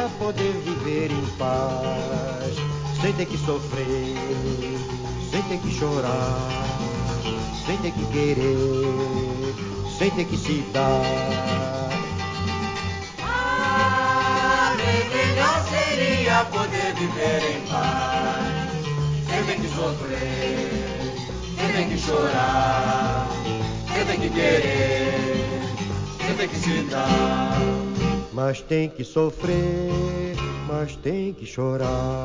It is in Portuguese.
seria poder viver em paz, sem ter que sofrer, sem ter que chorar, sem ter que querer, sem ter que se dar. Ah, bem melhor seria poder viver em paz, sem ter que sofrer, sem ter que chorar, sem ter que querer, sem ter que se dar. Mas tem que sofrer, mas tem que chorar.